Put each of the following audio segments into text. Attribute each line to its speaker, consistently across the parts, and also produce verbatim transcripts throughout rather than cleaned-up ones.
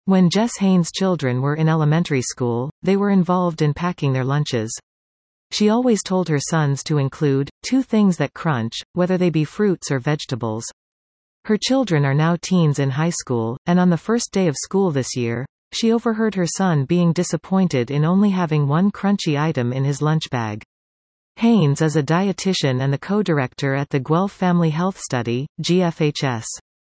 Speaker 1: When Jess Haynes' children were in elementary school, they were involved in packing their lunches. She always told her sons to include two things that crunch, whether they be fruits or vegetables. Her children are now teens in high school, and on the first day of school this year, she overheard her son being disappointed in only having one crunchy item in his lunch bag. Haynes is a dietitian and the co-director at the Guelph Family Health Study, G F H S.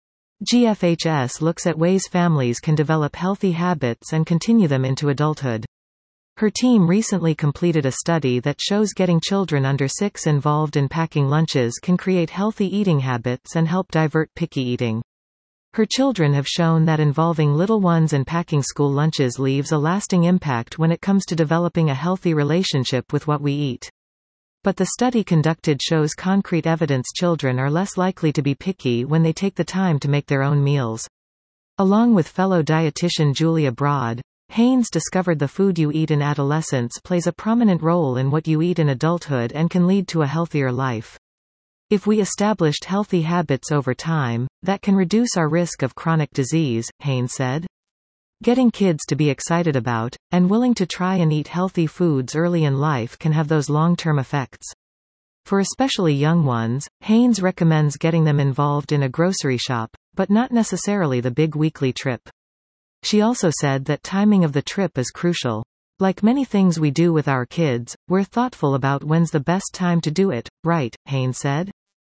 Speaker 1: G F H S looks at ways families can develop healthy habits and continue them into adulthood. Her team recently completed a study that shows getting children under six involved in packing lunches can create healthy eating habits and help divert picky eating. Her children have shown that involving little ones in packing school lunches leaves a lasting impact when it comes to developing a healthy relationship with what we eat. But the study conducted shows concrete evidence children are less likely to be picky when they take the time to make their own meals. Along with fellow dietitian Julia Broad, Haynes discovered the food you eat in adolescence plays a prominent role in what you eat in adulthood and can lead to a healthier life. If we established healthy habits over time, that can reduce our risk of chronic disease, Haynes said. Getting kids to be excited about, and willing to try and eat healthy foods early in life can have those long-term effects. For especially young ones, Haynes recommends getting them involved in a grocery shop, but not necessarily the big weekly trip. She also said that timing of the trip is crucial. Like many things we do with our kids, we're thoughtful about when's the best time to do it, right, Haynes said.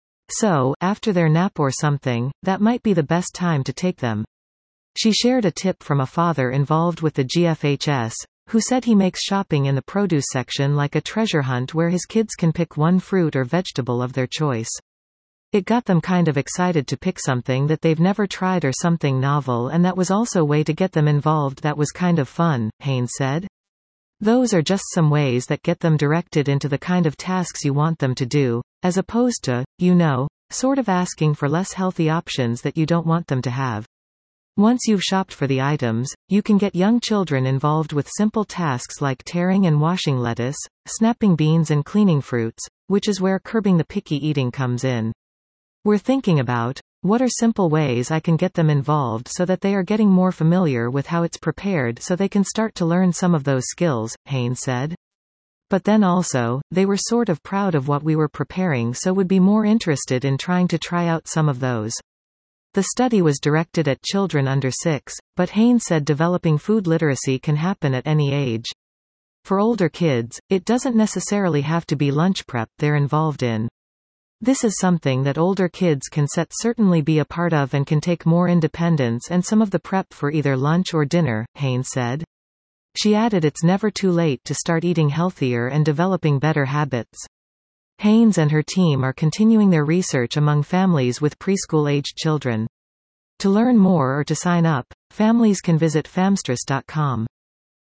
Speaker 1: So, after their nap or something, that might be the best time to take them. She shared a tip from a father involved with the G F H S, who said he makes shopping in the produce section like a treasure hunt where his kids can pick one fruit or vegetable of their choice. It got them kind of excited to pick something that they've never tried or something novel, and that was also a way to get them involved that was kind of fun, Haynes said. Those are just some ways that get them directed into the kind of tasks you want them to do, as opposed to, you know, sort of asking for less healthy options that you don't want them to have. Once you've shopped for the items, you can get young children involved with simple tasks like tearing and washing lettuce, snapping beans and cleaning fruits, which is where curbing the picky eating comes in. We're thinking about, what are simple ways I can get them involved so that they are getting more familiar with how it's prepared so they can start to learn some of those skills, Haynes said. But then also, they were sort of proud of what we were preparing so would be more interested in trying to try out some of those. The study was directed at children under six, but Haynes said developing food literacy can happen at any age. For older kids, it doesn't necessarily have to be lunch prep they're involved in. This is something that older kids can set certainly be a part of and can take more independence and some of the prep for either lunch or dinner, Haynes said. She added it's never too late to start eating healthier and developing better habits. Haynes and her team are continuing their research among families with preschool-aged children. To learn more or to sign up, families can visit famstress dot com.